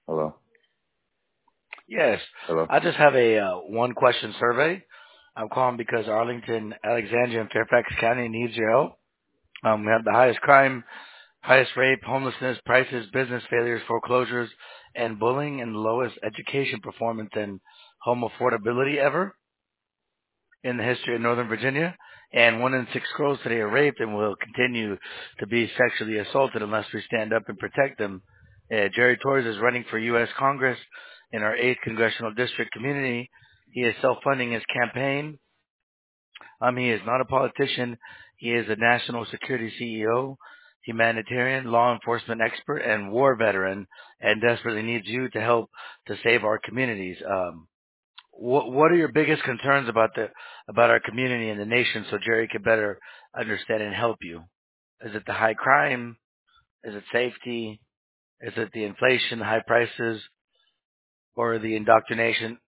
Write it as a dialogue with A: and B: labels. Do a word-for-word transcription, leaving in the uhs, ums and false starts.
A: Hello.
B: Yes.
A: Hello.
B: I just have a uh, one question survey. I'm calling because Arlington, Alexandria, and Fairfax County needs your help. Um, we have the highest crime, highest rape, homelessness, prices, business failures, foreclosures, and bullying, and the lowest education performance and home affordability ever in the history of Northern Virginia. And one in six girls today are raped and will continue to be sexually assaulted unless we stand up and protect them. Uh, Jerry Torres is running for U S Congress in our eighth congressional district community. He is self-funding his campaign. Um, he is not a politician. He is a national security C E O, humanitarian, law enforcement expert, and war veteran, and desperately needs you to help to save our communities. Um, what what are your biggest concerns about the about our community and the nation so Jerry can better understand and help you? Is it the high crime? Is it safety? Is it the inflation, high prices, or the indoctrination